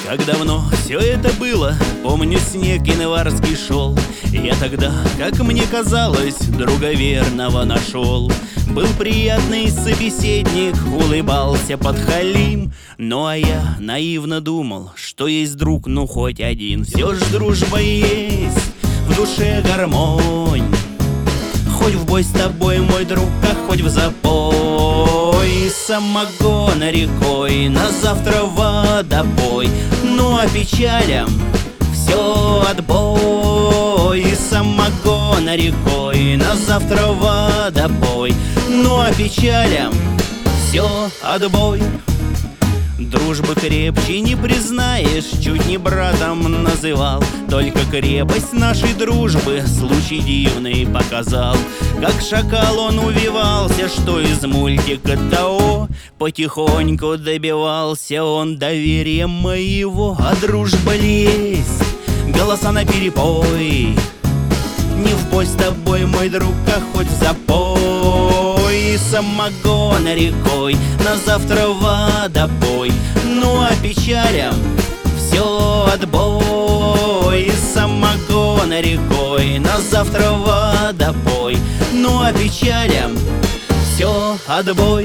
Как давно все это было, помню, снег январский шел. Я тогда, как мне казалось, друга верного нашел. Был приятный собеседник, улыбался подхалим. Ну а я наивно думал, что есть друг, ну хоть один. Все ж дружба есть, в душе гармонь. Хоть в бой с тобой, мой друг, а хоть в запой. Самогона рекой, на завтра водопой. Ну а печалям все отбой. Самогона рекой, на завтра водопой. Ну а печалям все отбой. Дружбы крепче не признаешь, чуть не братом называл. Только крепость нашей дружбы случай дивный показал. Как шакал он увивался, что из мультика того. Потихоньку добивался он доверия моего. А дружба лезть, голоса наперебой. Не в бой с тобой, мой друг, а хоть в запой. Самогона рекой, на завтра водопой. Ну а печалям все отбой. Самогона рекой, на завтра водопой. Ну а печалям все отбой.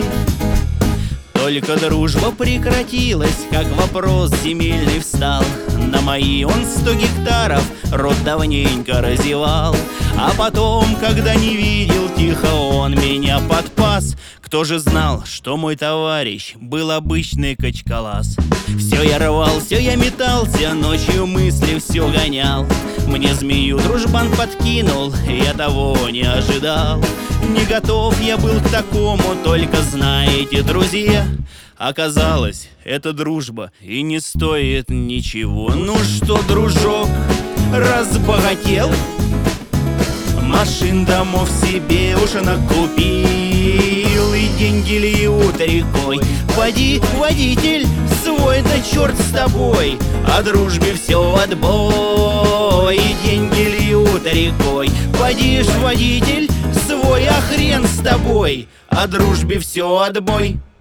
Только дружба прекратилась, как вопрос земельный встал. На мои он 100 гектаров рот давненько разевал. А потом, когда не видел, тихо он меня подпас. Кто же знал, что мой товарищ был обычный качкалас? Все я рвал, все я метался, ночью мысли все гонял. Мне змею дружбан подкинул, я того не ожидал. Не готов я был к такому, только знаете, друзья, оказалось, это дружба и не стоит ничего. Ну что, дружок, разбогател? Машин, домов себе уже накупил, и деньги льют рекой. Поди, водитель свой, да черт с тобой, о дружбе все отбой. И деньги льют рекой. Поди ж, водитель свой, а хрен с тобой, о дружбе все отбой.